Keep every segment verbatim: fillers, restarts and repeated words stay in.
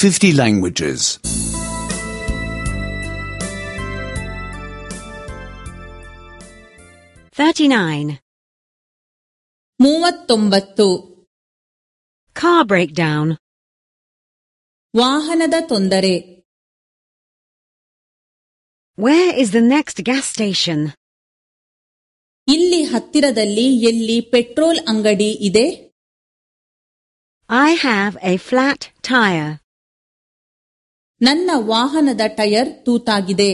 fifty languages. thirty-nine. ಮೂವತ್ತೊಂಬತ್ತು. Car breakdown. ವಾಹನದ ತೊಂದರೆ. Where is the next gas station? ಇಲ್ಲಿ ಹತ್ತಿರದಲ್ಲಿ ಎಲ್ಲಿ ಪೆಟ್ರೋಲ್ ಅಂಗಡಿ ಇದೆ? I have a flat tire. ನನ್ನ ವಾಹನದ ಟೈರ್ ತೂತಾಗಿದೆ.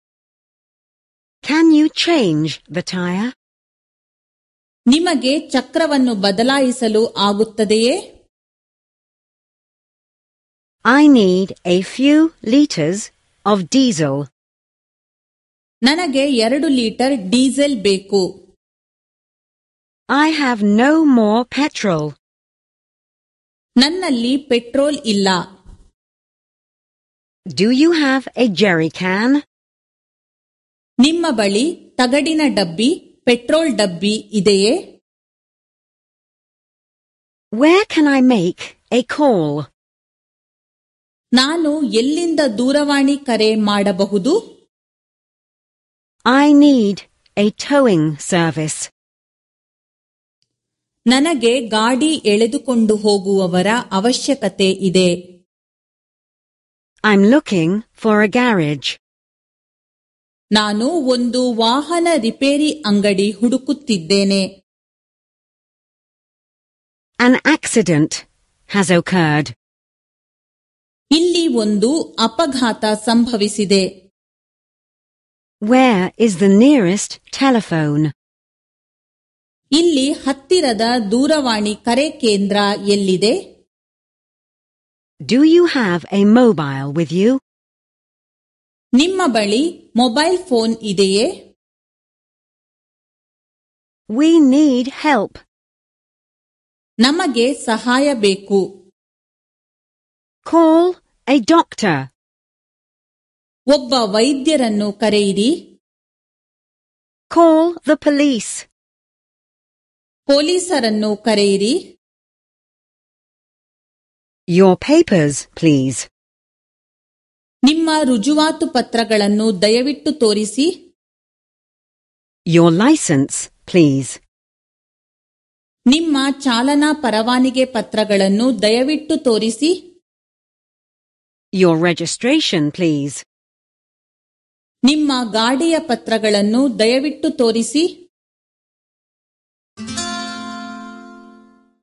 Can you change the tire? ನಿಮಗೆ ಚಕ್ರವನ್ನು ಬದಲಾಯಿಸಲು ಆಗುತ್ತದೆಯೇ? I need a few liters of diesel. ನನಗೆ ಎರಡು ಲೀಟರ್ ಡೀಸೆಲ್ ಬೇಕು. I have no more petrol. ನನ್ನಲ್ಲಿ ಪೆಟ್ರೋಲ್ ಇಲ್ಲ. Do you have a jerry can? ನಿಮ್ಮ ಬಳಿ ತಗಡಿನ ಡಬ್ಬಿ, ಪೆಟ್ರೋಲ್ ಡಬ್ಬಿ ಇದೆಯೇ? Where can I make a call? ನಾನು ಎಲ್ಲಿಂದ ದೂರವಾಣಿ ಕರೆ ಮಾಡಬಹುದು? I need a towing service. ನನಗೆ ಗಾಡಿ ಎಳೆದುಕೊಂಡು ಹೋಗುವವರ ಅವಶ್ಯಕತೆ ಇದೆ. I'm looking for a garage. ನಾನು ಒಂದು ವಾಹನ ರಿಪೇರಿ ಅಂಗಡಿ ಹುಡುಕುತ್ತಿದ್ದೇನೆ. An accident has occurred. ಇಲ್ಲಿ ಒಂದು ಅಪಘಾತ ಸಂಭವಿಸಿದೆ. Where is the nearest telephone? ಇಲ್ಲಿ ಹತ್ತಿರದ ದೂರವಾಣಿ ಕರೆ ಕೇಂದ್ರ ಎಲ್ಲಿದೆ? Do you have a mobile with you? ನಿಮ್ಮ ಬಳಿ ಮೊಬೈಲ್ ಫೋನ್ ಇದೆಯೇ? We need help. ನಮಗೆ ಸಹಾಯ ಬೇಕು. Call a doctor. ಒಬ್ಬ ವೈದ್ಯರನ್ನು ಕರೆಯಿರಿ. Call the police. ಪೊಲೀಸರನ್ನು ಕರೆಯಿರಿ. Your papers, please. ನಿಮ್ಮ ರುಜುವಾತು ಪತ್ರಗಳನ್ನು ದಯವಿಟ್ಟು ತೋರಿಸಿ. Your license, please. ನಿಮ್ಮ ಚಾಲನಾ ಪರವಾನಿಗೆ ಪತ್ರಗಳನ್ನು ದಯವಿಟ್ಟು ತೋರಿಸಿ. Your registration, please. ನಿಮ್ಮ ಗಾಡಿಯ ಪತ್ರಗಳನ್ನು ದಯವಿಟ್ಟು ತೋರಿಸಿ.